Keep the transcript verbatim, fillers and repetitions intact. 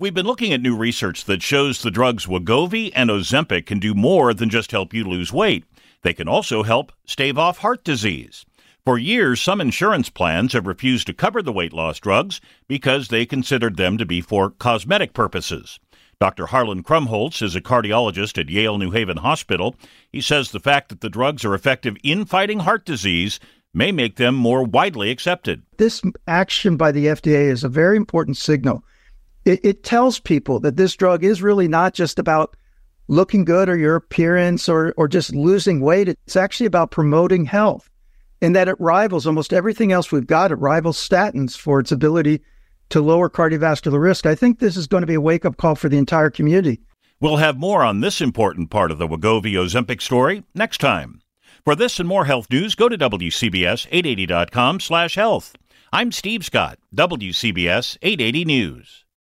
We've been looking at new research that shows the drugs Wegovy and Ozempic can do more than just help you lose weight. They can also help stave off heart disease. For years, some insurance plans have refused to cover the weight loss drugs because they considered them to be for cosmetic purposes. Doctor Harlan Krumholtz is a cardiologist at Yale New Haven Hospital. He says the fact that the drugs are effective in fighting heart disease may make them more widely accepted. This action by the F D A is a very important signal. It, it tells people that this drug is really not just about looking good or your appearance or, or just losing weight. It's actually about promoting health, and that it rivals almost everything else we've got. It rivals statins for its ability to lower cardiovascular risk. I think this is going to be a wake-up call for the entire community. We'll have more on this important part of the Wegovy Ozempic story next time. For this and more health news, go to W C B S eight eighty dot com slash health. I'm Steve Scott, W C B S eight eighty News.